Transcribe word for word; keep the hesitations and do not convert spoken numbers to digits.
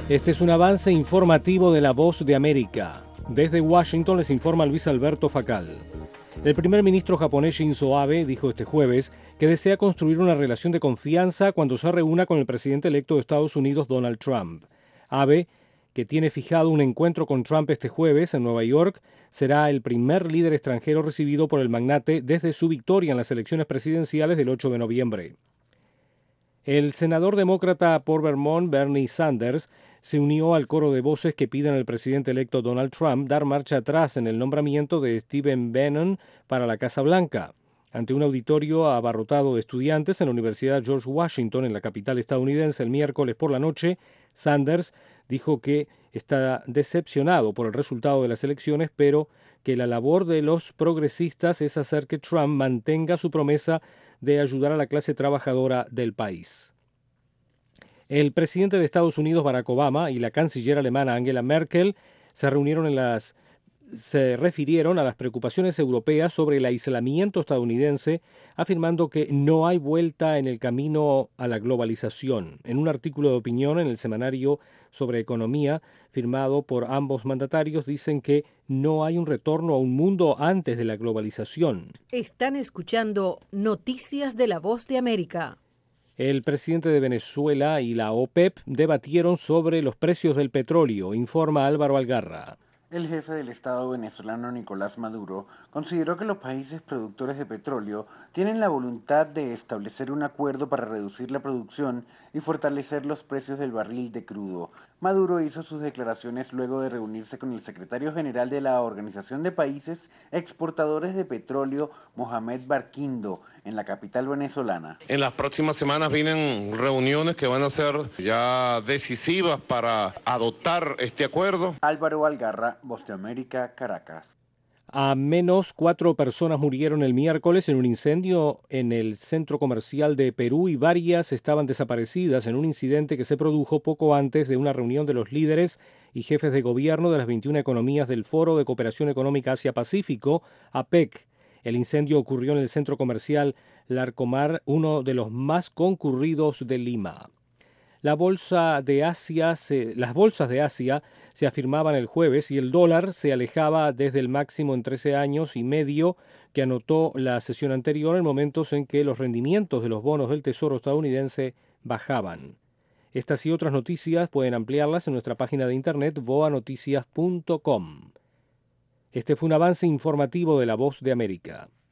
Este es un avance informativo de La Voz de América. Desde Washington les informa Luis Alberto Facal. El primer ministro japonés Shinzo Abe dijo este jueves que desea construir una relación de confianza cuando se reúna con el presidente electo de Estados Unidos, Donald Trump. Abe, que tiene fijado un encuentro con Trump este jueves en Nueva York, será el primer líder extranjero recibido por el magnate desde su victoria en las elecciones presidenciales del ocho de noviembre. El senador demócrata por Vermont, Bernie Sanders, se unió al coro de voces que piden al presidente electo Donald Trump dar marcha atrás en el nombramiento de Stephen Bannon para la Casa Blanca. Ante un auditorio abarrotado de estudiantes en la Universidad George Washington, en la capital estadounidense, el miércoles por la noche, Sanders dijo que está decepcionado por el resultado de las elecciones, pero que la labor de los progresistas es hacer que Trump mantenga su promesa de ayudar a la clase trabajadora del país. El presidente de Estados Unidos, Barack Obama, y la canciller alemana Angela Merkel se reunieron en las se refirieron a las preocupaciones europeas sobre el aislamiento estadounidense, afirmando que no hay vuelta en el camino a la globalización. En un artículo de opinión en el semanario sobre economía, firmado por ambos mandatarios, dicen que no hay un retorno a un mundo antes de la globalización. Están escuchando Noticias de La Voz de América. El presidente de Venezuela y la OPEP debatieron sobre los precios del petróleo, informa Álvaro Algarra. El jefe del Estado venezolano Nicolás Maduro consideró que los países productores de petróleo tienen la voluntad de establecer un acuerdo para reducir la producción y fortalecer los precios del barril de crudo. Maduro hizo sus declaraciones luego de reunirse con el secretario general de la Organización de Países Exportadores de Petróleo, Mohamed Barquindo, en la capital venezolana. En las próximas semanas vienen reuniones que van a ser ya decisivas para adoptar este acuerdo. Álvaro Algarra, Voz de América, Caracas. A menos cuatro personas murieron el miércoles en un incendio en el centro comercial de Perú y varias estaban desaparecidas en un incidente que se produjo poco antes de una reunión de los líderes y jefes de gobierno de las veintiuna economías del Foro de Cooperación Económica Asia-Pacífico, APEC. El incendio ocurrió en el centro comercial Larcomar, uno de los más concurridos de Lima. La bolsa de Asia se, las bolsas de Asia se afirmaban el jueves y el dólar se alejaba desde el máximo en trece años y medio que anotó la sesión anterior, en momentos en que los rendimientos de los bonos del Tesoro estadounidense bajaban. Estas y otras noticias pueden ampliarlas en nuestra página de internet voa noticias punto com. Este fue un avance informativo de La Voz de América.